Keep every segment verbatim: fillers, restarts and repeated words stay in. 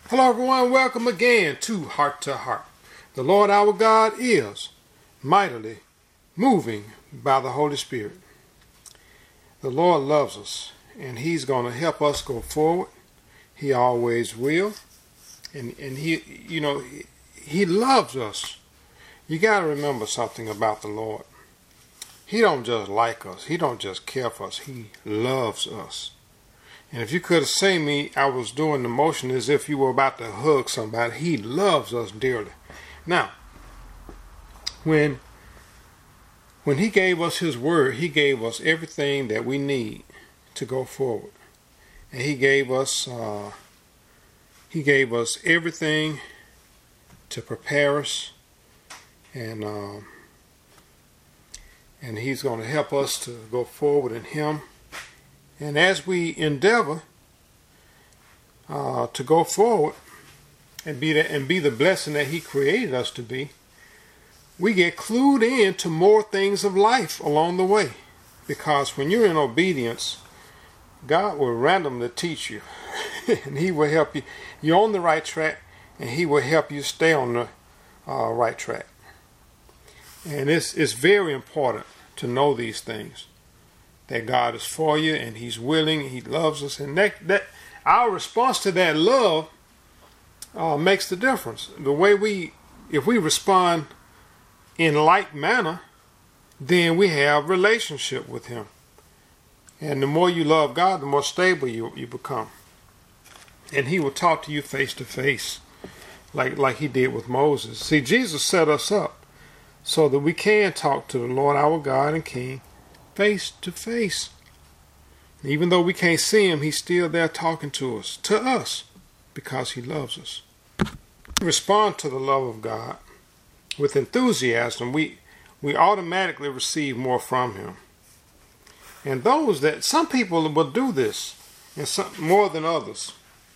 Hello everyone, welcome again to Heart to Heart. The Lord our God is mightily moving by the Holy Spirit. The Lord loves us and He's going to help us go forward. He always will. And, and He, you know, he, he loves us. You got to remember something about the Lord. He don't just like us. He don't just care for us. He loves us. And if you could have seen me, I was doing the motion as if you were about to hug somebody. He loves us dearly. Now, when when He gave us His word, He gave us everything that we need to go forward. And He gave us uh, He gave us everything to prepare us, and um, and He's going to help us to go forward in Him. And as we endeavor uh, to go forward and be the, and be the blessing that He created us to be, we get clued in to more things of life along the way. Because when you're in obedience, God will randomly teach you, and He will help you. You're on the right track, and He will help you stay on the uh, right track. And it's it's very important to know these things. That God is for you and He's willing, He loves us, and that, that our response to that love uh, makes the difference. The way we, if we respond in like manner, then we have relationship with Him. And the more you love God, the more stable you, you become. And He will talk to you face to face, like like He did with Moses. See, Jesus set us up so that we can talk to the Lord our God and King face to face. Even though we can't see Him, He's still there talking to us, to us, because He loves us. We respond to the love of God with enthusiasm. We we automatically receive more from Him. And those that, some people will do this, and some more than others.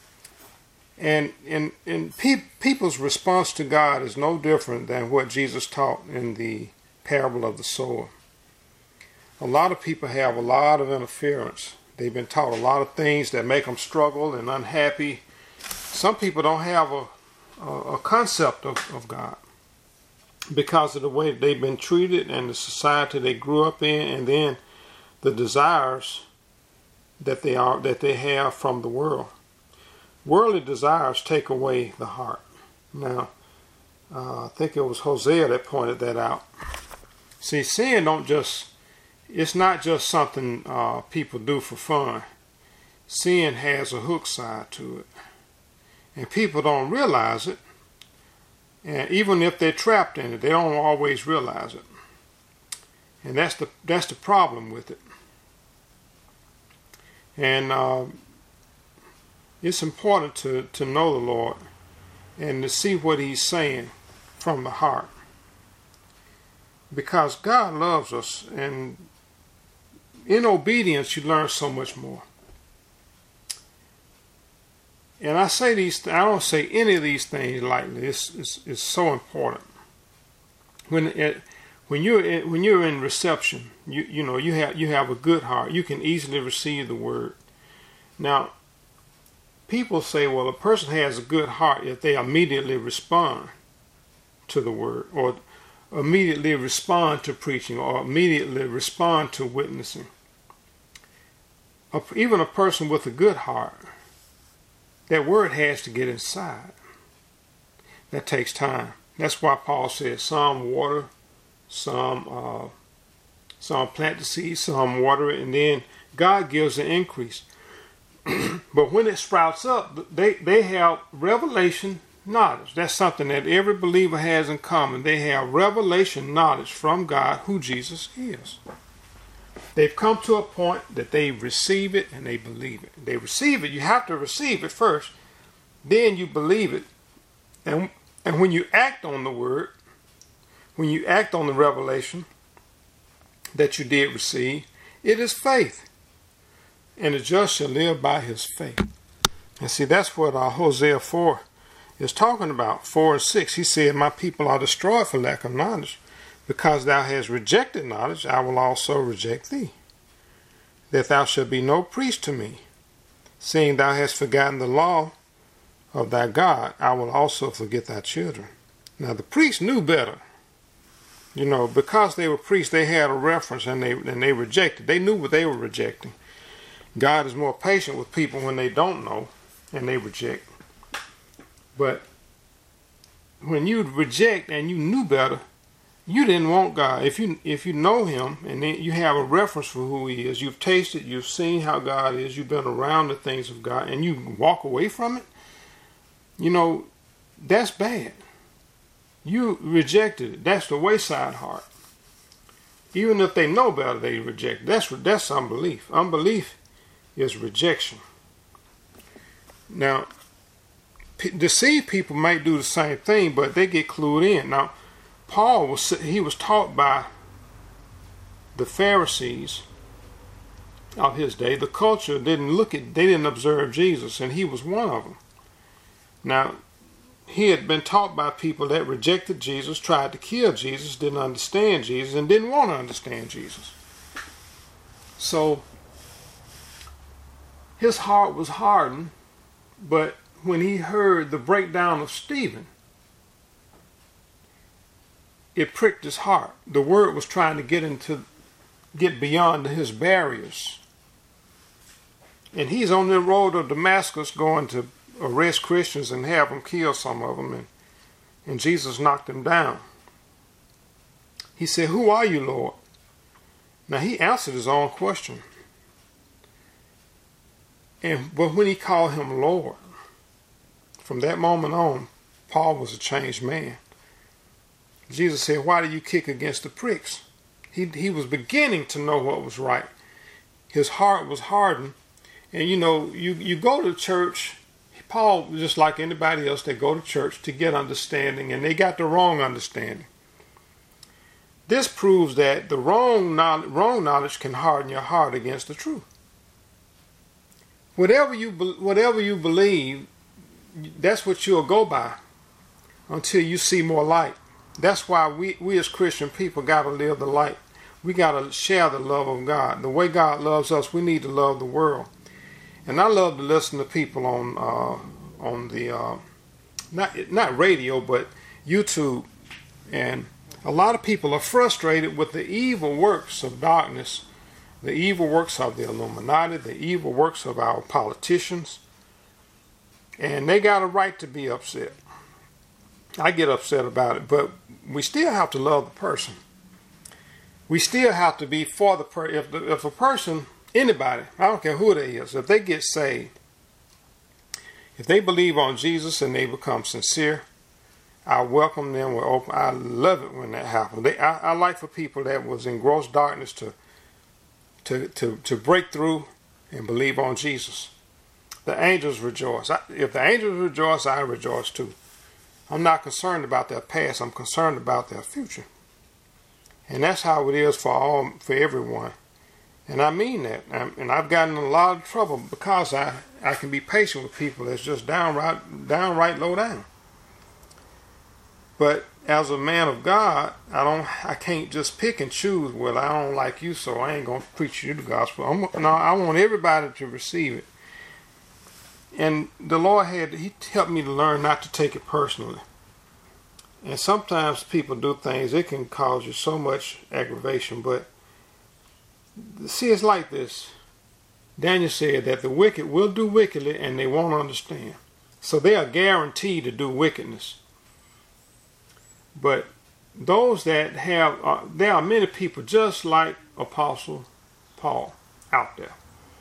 And and, and pe people's response to God is no different than what Jesus taught in the parable of the sower. A lot of people have a lot of interference. They've been taught a lot of things that make them struggle and unhappy. Some people don't have a, a, a concept of, of God because of the way they've been treated and the society they grew up in, and then the desires that they are that they have from the world. Worldly desires take away the heart. Now, uh, I think it was Hosea that pointed that out. See, sin don't just It's not just something uh, people do for fun. Sin has a hook side to it. And people don't realize it. And even if they're trapped in it, they don't always realize it. And that's the that's the problem with it. And uh, it's important to, to know the Lord and to see what He's saying from the heart. Because God loves us, and in obedience, you learn so much more. And I say these, I don't say any of these things lightly. It's, it's, it's so important. When it, when you're in, when you're in reception, you you know you have you have a good heart. You can easily receive the word. Now, people say, well, a person has a good heart if they immediately respond to the word, or immediately respond to preaching, or immediately respond to witnessing. Even a person with a good heart, that word has to get inside. That takes time. That's why Paul says some water, some uh, some plant the seed, some water it, and then God gives the increase. But when it sprouts up, they, they have revelation knowledge. That's something that every believer has in common. They have revelation knowledge from God who Jesus is. They've come to a point that they receive it and they believe it. They receive it. You have to receive it first. Then you believe it. And, and when you act on the word, when you act on the revelation that you did receive, it is faith. And the just shall live by his faith. And see, that's what uh, Hosea four is talking about. four and six. He said, my people are destroyed for lack of knowledge. Because thou hast rejected knowledge, I will also reject thee. That thou shalt be no priest to me, seeing thou hast forgotten the law of thy God, I will also forget thy children. Now the priests knew better. You know, because they were priests, they had a reference, and they and they rejected. They knew what they were rejecting. God is more patient with people when they don't know and they reject. But when you reject and you knew better, you didn't want God. If you if you know Him and then you have a reference for who He is, you've tasted, you've seen how God is, you've been around the things of God, and you walk away from it, you know, that's bad. You rejected it. That's the wayside heart. Even if they know better, they reject. That's that's unbelief. Unbelief is rejection. Now, p- deceived people might do the same thing, but they get clued in. Now, Paul was he was taught by the Pharisees of his day. The culture didn't look at, they didn't observe Jesus, and he was one of them. Now, he had been taught by people that rejected Jesus, tried to kill Jesus, didn't understand Jesus, and didn't want to understand Jesus. So his heart was hardened, but when he heard the breakdown of Stephen, it pricked his heart. The word was trying to get into, get beyond his barriers. And he's on the road to Damascus going to arrest Christians and have them kill some of them, and, and Jesus knocked him down. He said, "Who are you, Lord?" Now he answered his own question. And but when he called him Lord, from that moment on, Paul was a changed man. Jesus said, "Why do you kick against the pricks?" He he was beginning to know what was right. His heart was hardened. And you know, you, you go to church. Paul, just like anybody else, they go to church to get understanding, and they got the wrong understanding. This proves that the wrong knowledge, wrong knowledge can harden your heart against the truth. Whatever you whatever you believe, that's what you'll go by until you see more light. That's why we, we as Christian people got to live the light. We got to share the love of God. The way God loves us, we need to love the world. And I love to listen to people on uh, on the uh, not not radio, but YouTube. And a lot of people are frustrated with the evil works of darkness, the evil works of the Illuminati, the evil works of our politicians. And they got a right to be upset. I get upset about it, but we still have to love the person. We still have to be for the person. If, the, if a person, anybody, I don't care who they is, if they get saved, if they believe on Jesus and they become sincere, I welcome them with open. I love it when that happens. They, I, I like for people that was in gross darkness to, to, to, to break through and believe on Jesus. The angels rejoice. I, if the angels rejoice, I rejoice too. I'm not concerned about their past. I'm concerned about their future. And that's how it is for all, for everyone. And I mean that. And I've gotten in a lot of trouble because I, I can be patient with people that's just downright, downright low down. But as a man of God, I don't, I can't just pick and choose. Well, I don't like you, so I ain't gonna preach you the gospel. I'm, no, I want everybody to receive it. And the Lord had, He helped me to learn not to take it personally. And sometimes people do things, it can cause you so much aggravation. But see, it's like this. Daniel said that the wicked will do wickedly and they won't understand. So they are guaranteed to do wickedness. But those that have, uh, there are many people just like Apostle Paul out there.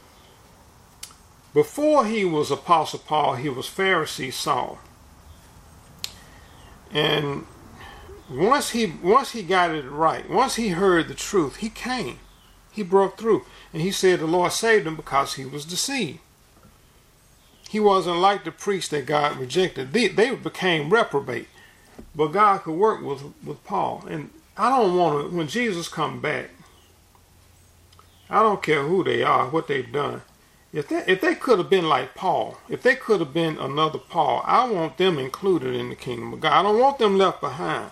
Before he was Apostle Paul, he was Pharisee Saul. And once he once he got it right, once he heard the truth, he came. He broke through. And he said the Lord saved him because he was deceived. He wasn't like the priests that God rejected. They, they became reprobate. But God could work with, with Paul. And I don't want to, when Jesus comes back, I don't care who they are, what they've done. If they, if they could have been like Paul, if they could have been another Paul, I want them included in the kingdom of God. I don't want them left behind.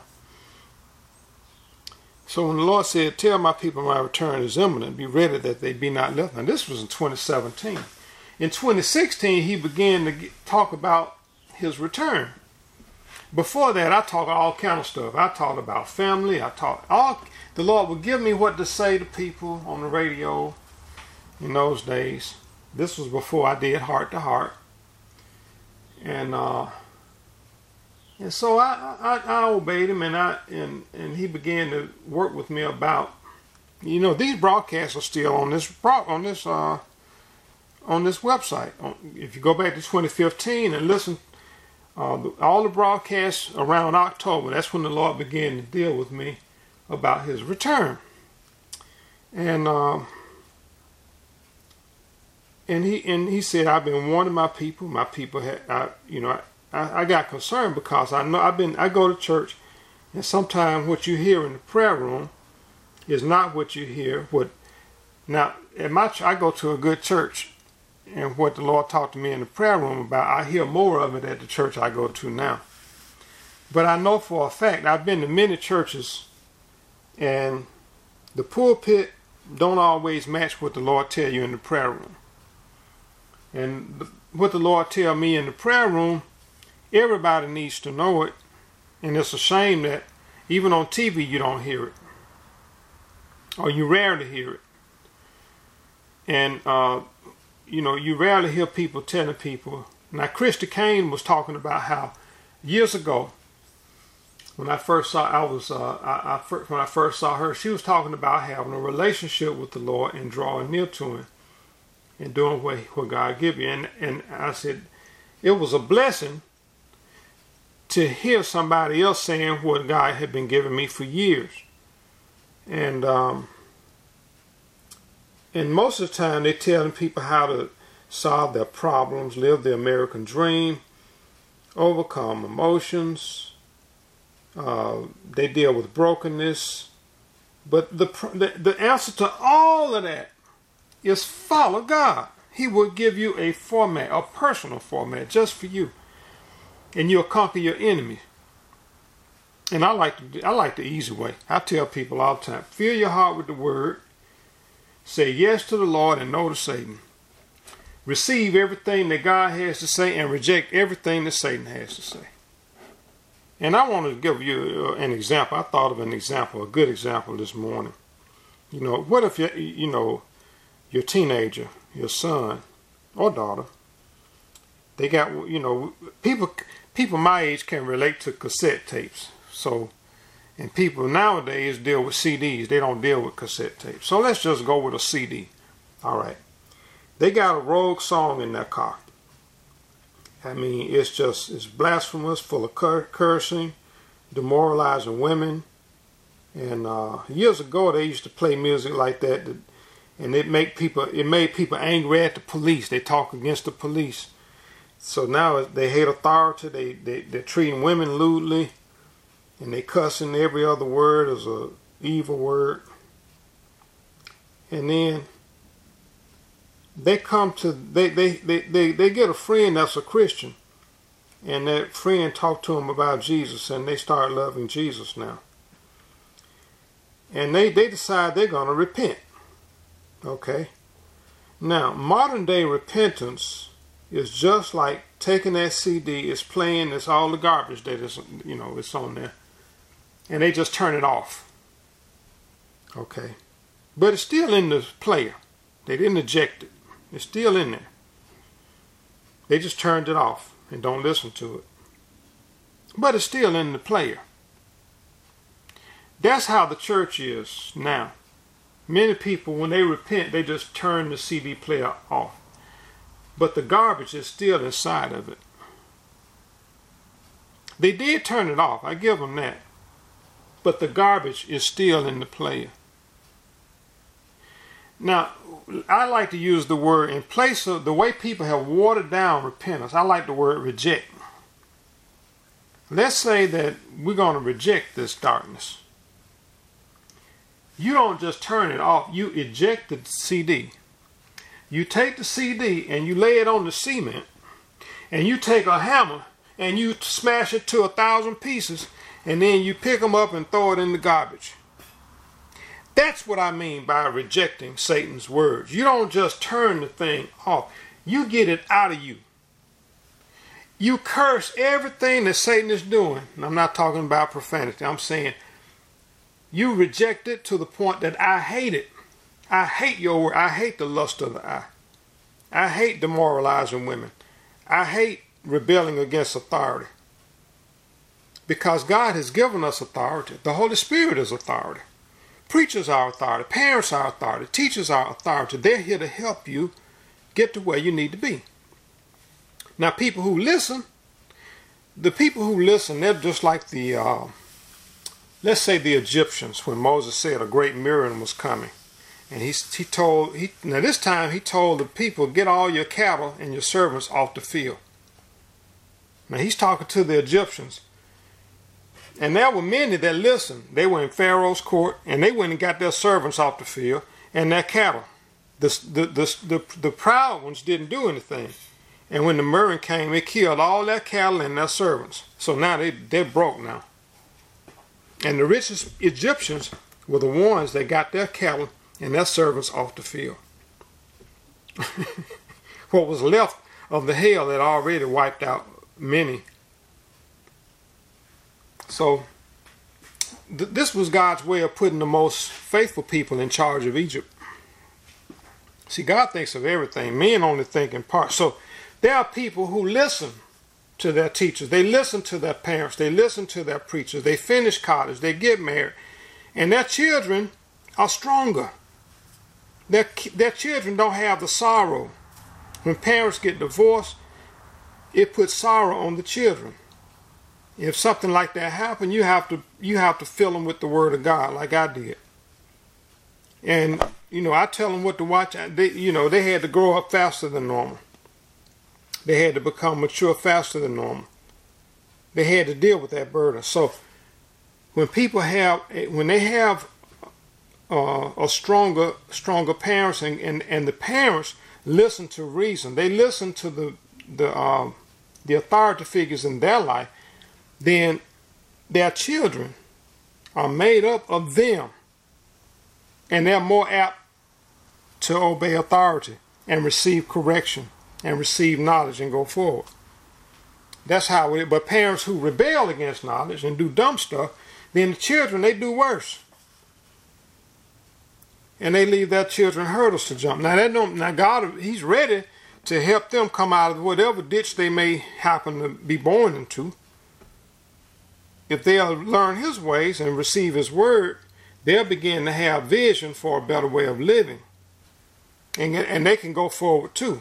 So when the Lord said, tell my people my return is imminent, be ready that they be not left. And this was in twenty seventeen. In twenty sixteen, he began to get, talk about his return. Before that, I talked all kind of stuff. I talked about family. I talked all. The Lord would give me what to say to people on the radio in those days. This was before I did Heart to Heart, and uh, and so I, I I obeyed him, and I and and he began to work with me about, you know, these broadcasts are still on this on this uh, on this website. If you go back to twenty fifteen and listen. Uh, all the broadcasts around October, that's when the Lord began to deal with me about his return. And uh, and he and he said, I've been warning my people. My people had, I, you know, I, I got concerned because I know I've been. I go to church, and sometimes what you hear in the prayer room is not what you hear. What now at my I go to a good church. And what the Lord talked to me in the prayer room about, I hear more of it at the church I go to now. But I know for a fact, I've been to many churches, and the pulpit don't always match what the Lord tell you in the prayer room. And the, what the Lord tell me in the prayer room, everybody needs to know it. And it's a shame that even on T V you don't hear it. Or you rarely hear it. And, uh, you know, you rarely hear people telling people. Now, Christy Kane was talking about how years ago, when I first saw, I was, uh, I, I first, when I first saw her, she was talking about having a relationship with the Lord and drawing near to Him and doing what, what God give you. And and I said, it was a blessing to hear somebody else saying what God had been giving me for years. And um, And most of the time, they're telling people how to solve their problems, live the American dream, overcome emotions. Uh, they deal with brokenness. But the, the the answer to all of that is follow God. He will give you a format, a personal format, just for you, and you'll conquer your enemy. And I like to, I like the easy way. I tell people all the time: fill your heart with the Word. Say yes to the Lord and no to Satan. Receive everything that God has to say and reject everything that Satan has to say. And I want to give you an example. I thought of an example, a good example this morning. You know, what if you, you know, your teenager, your son or daughter, they got, you know, people, people my age can relate to cassette tapes. So, and people nowadays deal with C Ds. They don't deal with cassette tapes. So let's just go with a C D. All right. They got a rogue song in their car. I mean, it's just, it's blasphemous, full of cur cursing, demoralizing women. And uh, years ago, they used to play music like that, that and it make people, it made people angry at the police. They talk against the police. So now they hate authority. They, they, they're treating women lewdly. And they cussing every other word as a evil word. And then they come to, they, they, they, they, they get a friend that's a Christian. And that friend talked to them about Jesus, and they start loving Jesus now. And they, they decide they're going to repent. Okay. Now, modern day repentance is just like taking that C D, it's playing, it's all the garbage that is, you know, it's on there. And they just turn it off. Okay. But it's still in the player. They didn't eject it. It's still in there. They just turned it off and don't listen to it. But it's still in the player. That's how the church is now. Many people, when they repent, they just turn the C D player off. But the garbage is still inside of it. They did turn it off. I give them that. But the garbage is still in the player. Now, I like to use the word, in place of the way people have watered down repentance, I like the word reject. Let's say that we're going to reject this darkness. You don't just turn it off, you eject the C D. You take the C D and you lay it on the cement, and you take a hammer and you smash it to a thousand pieces, and then you pick them up and throw it in the garbage. That's what I mean by rejecting Satan's words. You don't just turn the thing off. You get it out of you. You curse everything that Satan is doing. And I'm not talking about profanity. I'm saying you reject it to the point that I hate it. I hate your word. I hate the lust of the eye. I hate demoralizing women. I hate rebelling against authority. Because God has given us authority. The Holy Spirit is authority. Preachers are authority. Parents are authority. Teachers are authority. They're here to help you get to where you need to be. Now, people who listen, the people who listen, they're just like the, uh, let's say the Egyptians, when Moses said a great miracle was coming. And he, he told, he, now this time he told the people, get all your cattle and your servants off the field. Now he's talking to the Egyptians. And there were many that listened. They were in Pharaoh's court, and they went and got their servants off the field and their cattle. The, the, the, the, the proud ones didn't do anything. And when the murrain came, it killed all their cattle and their servants. So now they, they're broke now. And the richest Egyptians were the ones that got their cattle and their servants off the field. What was left of the hail had already wiped out many. So th this was God's way of putting the most faithful people in charge of Egypt. See, God thinks of everything. Men only think in part. So there are people who listen to their teachers. They listen to their parents. They listen to their preachers. They finish college. They get married. And their children are stronger. Their, their children don't have the sorrow. When parents get divorced, it puts sorrow on the children. If something like that happens, you have to you have to fill them with the Word of God, like I did. And you know, I tell them what to watch. They, you know, they had to grow up faster than normal. They had to become mature faster than normal. They had to deal with that burden. So when people have, when they have uh, a stronger, stronger parents, and, and and the parents listen to reason, they listen to the the uh, the authority figures in their life, then their children are made up of them, and they're more apt to obey authority and receive correction and receive knowledge and go forward. That's how it is. But parents who rebel against knowledge and do dumb stuff, then the children, they do worse. And they leave their children hurdles to jump. Now, that don't, now God, He's ready to help them come out of whatever ditch they may happen to be born into. If they'll learn His ways and receive His word, they'll begin to have vision for a better way of living. And, and they can go forward too.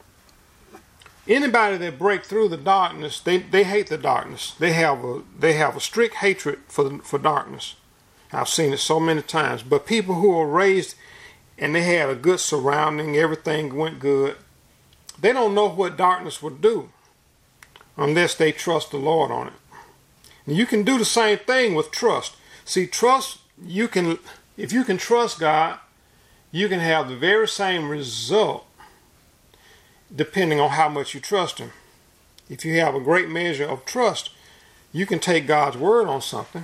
Anybody that break through the darkness, they, they hate the darkness. They have a they have a strict hatred for for darkness. I've seen it so many times. But people who are raised and they had a good surrounding, everything went good, they don't know what darkness would do unless they trust the Lord on it. And you can do the same thing with trust. See, trust, you can, if you can trust God, you can have the very same result depending on how much you trust Him. If you have a great measure of trust, you can take God's word on something,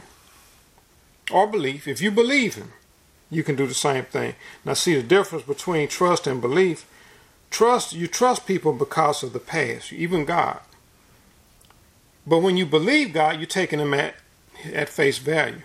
or belief. If you believe Him, you can do the same thing. Now see the difference between trust and belief. Trust, you trust people because of the past, even God. But when you believe God, you're taking Him at, at face value.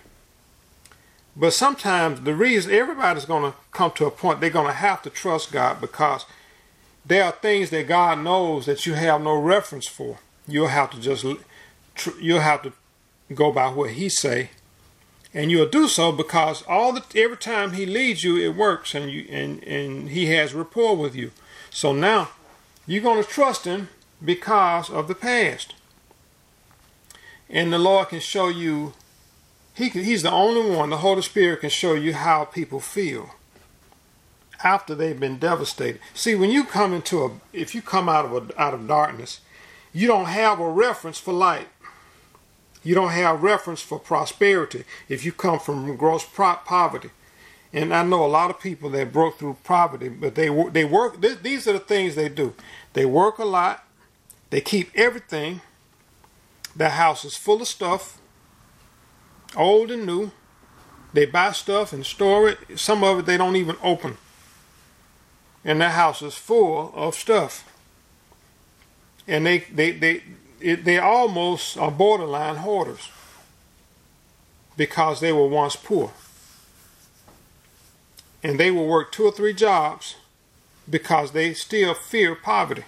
But sometimes the reason everybody's going to come to a point, they're going to have to trust God because there are things that God knows that you have no reference for. You'll have to just, you'll have to go by what He say, and you'll do so because all the every time He leads you, it works, and you and and He has rapport with you. So now you're going to trust Him because of the past, and the Lord can show you. He can, He's the only one. The Holy Spirit can show you how people feel after they've been devastated. See, when you come into a, if you come out of a, out of darkness, you don't have a reference for light. You don't have reference for prosperity if you come from gross poverty. And I know a lot of people that broke through poverty, but they they work. These are the things they do. They work a lot. They keep everything. Their house is full of stuff, old and new. They buy stuff and store it. Some of it they don't even open. And their house is full of stuff. And they, they, they it, they almost are borderline hoarders because they were once poor. And they will work two or three jobs because they still fear poverty.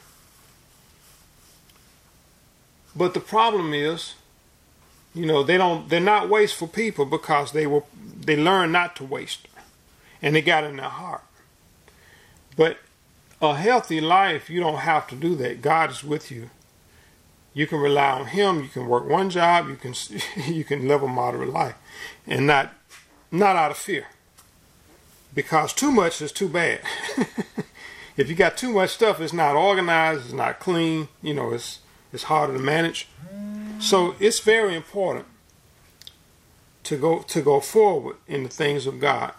But the problem is, you know, they don't, they're not wasteful people because they were, they learned not to waste. And they got in their heart. But a healthy life, you don't have to do that. God is with you. You can rely on Him. You can work one job. You can you can live a moderate life, and not not out of fear. Because too much is too bad. If you got too much stuff, it's not organized. It's not clean. You know, it's it's harder to manage. So it's very important to go to go forward in the things of God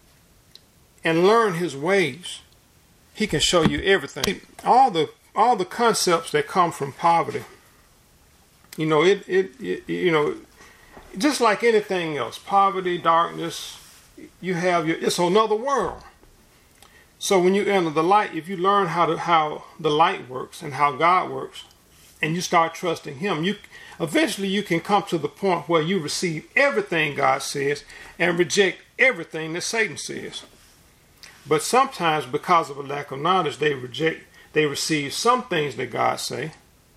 and learn His ways. He can show you everything. All the all the concepts that come from poverty. You know, it, it, it you know, just like anything else, poverty, darkness, you have your, it's another world. So when you enter the light, if you learn how to how the light works and how God works, and you start trusting Him, you eventually you can come to the point where you receive everything God says and reject everything that Satan says. But sometimes, because of a lack of knowledge, they reject, they receive some things that God say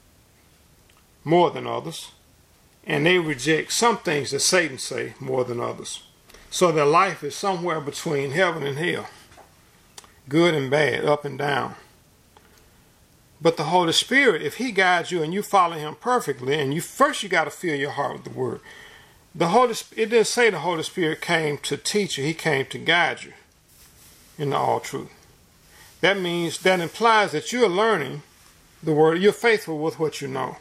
more than others, and they reject some things that Satan say more than others. So their life is somewhere between heaven and hell, good and bad, up and down. But the Holy Spirit, if He guides you and you follow Him perfectly, and you first you got to fill your heart with the Word. The Holy, it didn't say the Holy Spirit came to teach you; He came to guide you into all truth. That means, that implies that you're learning the Word. You're faithful with what you know.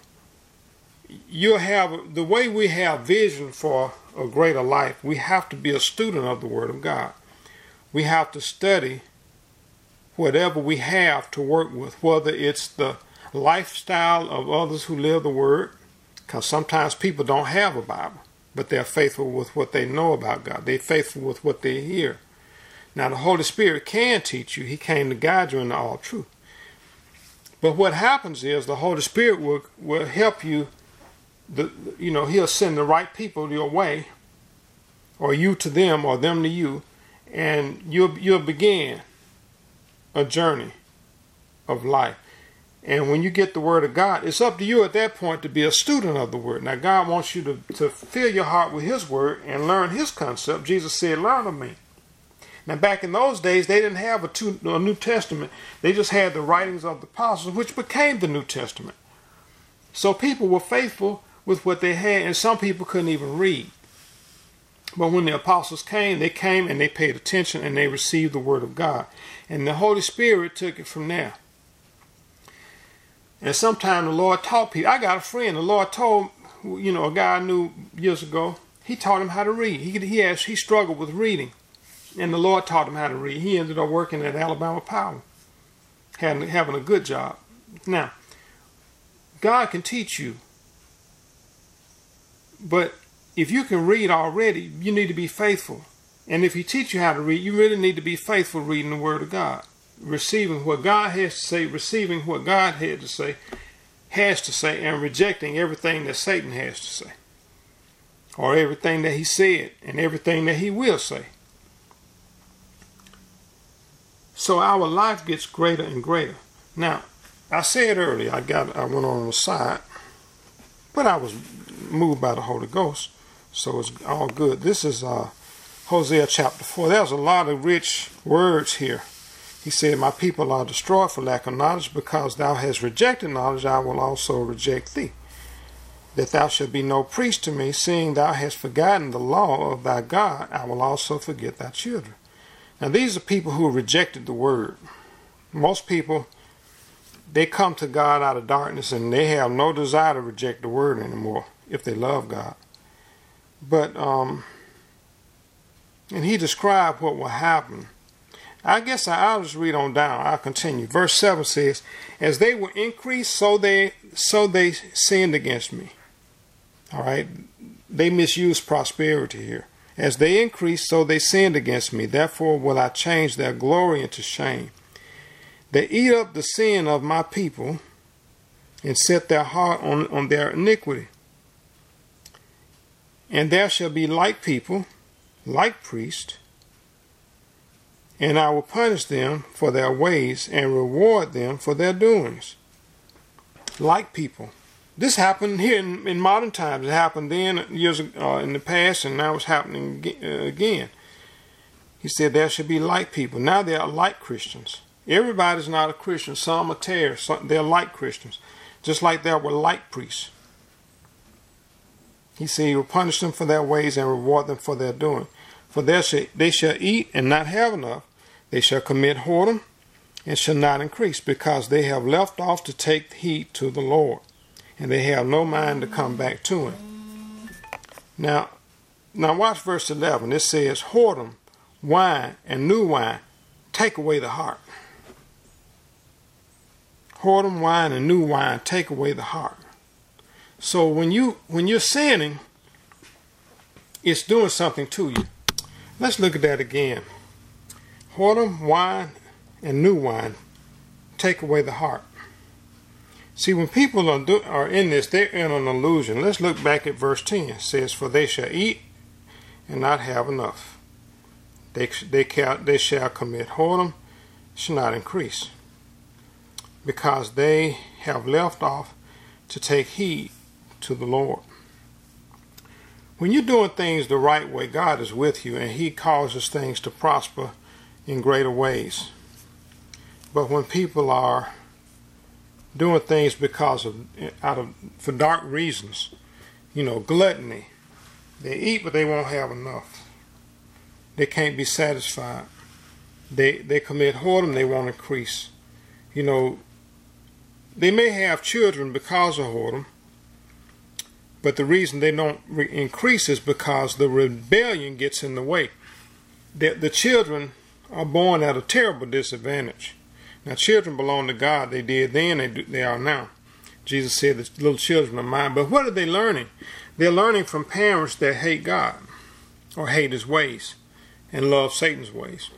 You have, the way we have vision for a greater life, we have to be a student of the Word of God. We have to study whatever we have to work with, whether it's the lifestyle of others who live the Word, because sometimes people don't have a Bible, but they're faithful with what they know about God. They're faithful with what they hear. Now, the Holy Spirit can teach you. He came to guide you into all truth. But what happens is the Holy Spirit will, will help you. The, you know, He'll send the right people your way, or you to them, or them to you, and you'll, you'll begin a journey of life. And when you get the Word of God, it's up to you at that point to be a student of the Word. Now, God wants you to, to fill your heart with His Word and learn His concept. Jesus said, learn of me. Now, back in those days, they didn't have a, two, a New Testament. They just had the writings of the apostles, which became the New Testament. So people were faithful with what they had, and some people couldn't even read. But when the apostles came, they came and they paid attention and they received the Word of God. And the Holy Spirit took it from there. And sometimes the Lord taught people. I got a friend, the Lord told, you know, a guy I knew years ago, He taught him how to read. He, he, has, he struggled with reading. And the Lord taught him how to read. He ended up working at Alabama Power, having, having a good job. Now, God can teach you. But if you can read already, you need to be faithful. And if He teach you how to read, you really need to be faithful reading the Word of God. Receiving what God has to say, receiving what God had to say, has to say, and rejecting everything that Satan has to say. Or everything that he said, and everything that he will say. So our life gets greater and greater. Now, I said earlier, I got, I went on the side, but I was moved by the Holy Ghost, so it's all good. This is uh, Hosea chapter four. There's a lot of rich words here. He said, my people are destroyed for lack of knowledge, because thou hast rejected knowledge, I will also reject thee. That thou shalt be no priest to me, seeing thou hast forgotten the law of thy God, I will also forget thy children. Now these are people who rejected the Word. Most people, they come to God out of darkness and they have no desire to reject the Word anymore if they love God. But, um, and he described what will happen. I guess I'll just read on down. I'll continue. Verse seven says, as they were increased, so they, so they sinned against me. All right. They misused prosperity here. As they increased, so they sinned against me. Therefore will I change their glory into shame. They eat up the sin of my people, and set their heart on, on their iniquity. And there shall be like people, like priests, and I will punish them for their ways and reward them for their doings. Like people. This happened here in, in modern times. It happened then, years uh, in the past, and now it's happening again. He said there should be like people. Now they are like Christians. Everybody's not a Christian. Some are tares. Some, they're like Christians. Just like there were like priests. He said he will punish them for their ways and reward them for their doing. For they shall, they shall eat and not have enough. They shall commit whoredom and shall not increase, because they have left off to take heed to the Lord, and they have no mind to come back to him. Now, now watch verse eleven. It says, whoredom, wine, and new wine take away the heart. Whoredom, wine, and new wine take away the heart. So when you when you're sinning, it's doing something to you. Let's look at that again. Whoredom, wine, and new wine take away the heart. See, when people are, do, are in this, they're in an illusion. Let's look back at verse ten. It says, for they shall eat and not have enough. They, they, can, they shall commit whoredom, shall not increase, because they have left off to take heed to the Lord. When you're doing things the right way, God is with you, and he causes things to prosper in greater ways. But when people are doing things because of out of for dark reasons, you know, gluttony, they eat but they won't have enough. They can't be satisfied. They they commit whoredom, they won't increase. You know, they may have children because of whoredom, but the reason they don't re increase is because the rebellion gets in the way. The, the children are born at a terrible disadvantage. Now, children belong to God. They did then, they, do, they are now. Jesus said the little children are mine. But what are they learning? They're learning from parents that hate God or hate his ways and love Satan's ways.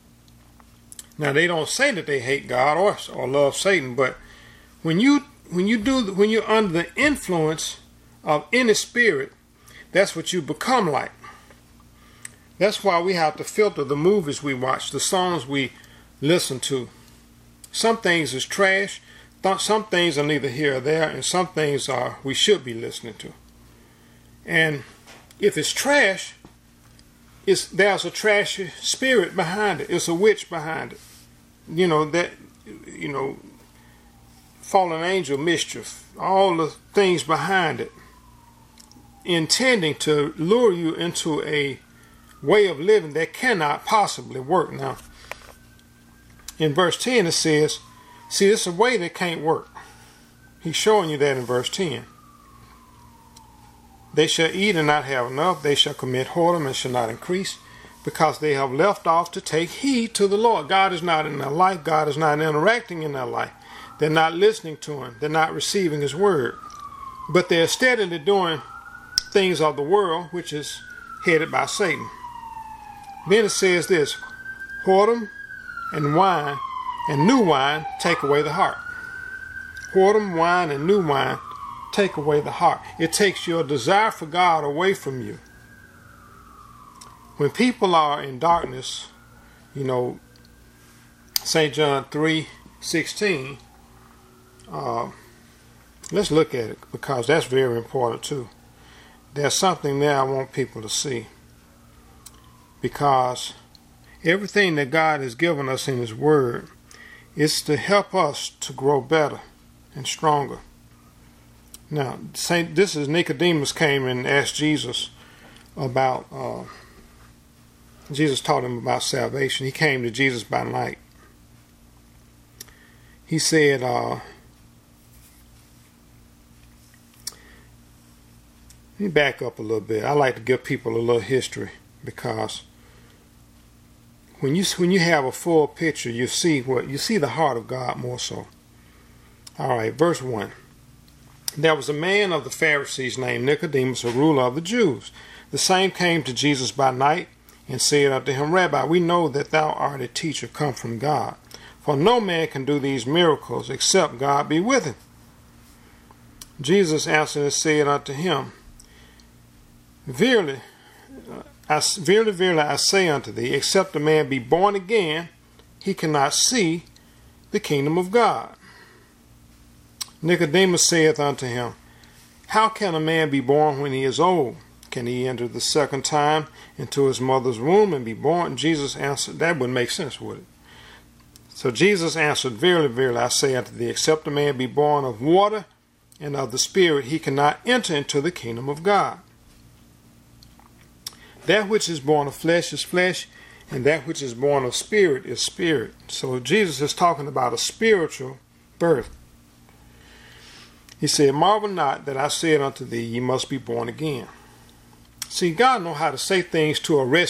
Now, they don't say that they hate God or, or love Satan, but when you when you do when you're under the influence of any spirit, that's what you become like. That's why we have to filter the movies we watch, the songs we listen to. Some things is trash, some things are neither here or there, and some things are we should be listening to. And if it's trash, it's there's a trashy spirit behind it. It's a witch behind it. You know that you know fallen angel mischief, all the things behind it, intending to lure you into a way of living that cannot possibly work. Now, in verse ten it says, see, it's a way that can't work. He's showing you that in verse ten. They shall eat and not have enough. They shall commit whoredom and shall not increase, because they have left off to take heed to the Lord. God is not in their life. God is not interacting in their life. They're not listening to him. They're not receiving his word. But they're steadily doing things of the world, which is headed by Satan. Then it says this, whoredom and wine and new wine take away the heart. Whoredom, wine, and new wine take away the heart. It takes your desire for God away from you. When people are in darkness, you know, Saint John three sixteen, uh, let's look at it, because that's very important too. There's something there I want people to see. Because everything that God has given us in his word is to help us to grow better and stronger. Now, Saint, this is Nicodemus came and asked Jesus about, uh, Jesus taught him about salvation. He came to Jesus by night. He said, uh, let me back up a little bit. I like to give people a little history, because when you when you have a full picture, you see what you see the heart of God more so. All right, verse one. There was a man of the Pharisees named Nicodemus, a ruler of the Jews. The same came to Jesus by night and said unto him, Rabbi, we know that thou art a teacher come from God, for no man can do these miracles except God be with him. Jesus answered and said unto him, Verily, I, verily, verily, I say unto thee, except a man be born again, he cannot see the kingdom of God. Nicodemus saith unto him, How can a man be born when he is old? Can he enter the second time into his mother's womb and be born? Jesus answered, that wouldn't make sense, would it? So Jesus answered, Verily, verily, I say unto thee, except a man be born of water and of the Spirit, he cannot enter into the kingdom of God. That which is born of flesh is flesh, and that which is born of spirit is spirit. So Jesus is talking about a spiritual birth. He said, Marvel not that I said unto thee, ye must be born again. See, God knows how to say things to arrest